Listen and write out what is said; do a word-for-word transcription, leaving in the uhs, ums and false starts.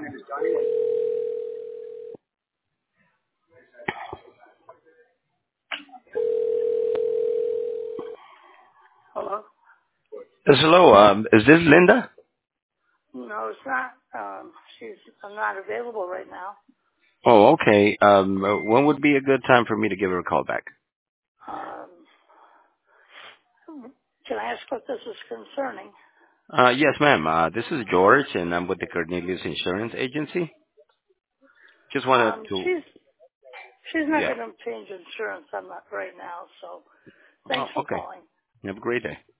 Hello? Yes, hello. Um, is this Linda? No, it's not. Um, she's I'm not available right now. Oh, okay. Um, uh, when would be a good time for me to give her a call back? Um, can I ask what this is concerning? Uh, yes, ma'am. Uh, this is George, and I'm with the Cornelius Insurance Agency. Just wanted Um, to, she's she's not yeah. going to change insurance. I'm not right now. So Oh, thanks for okay. calling. Have a great day.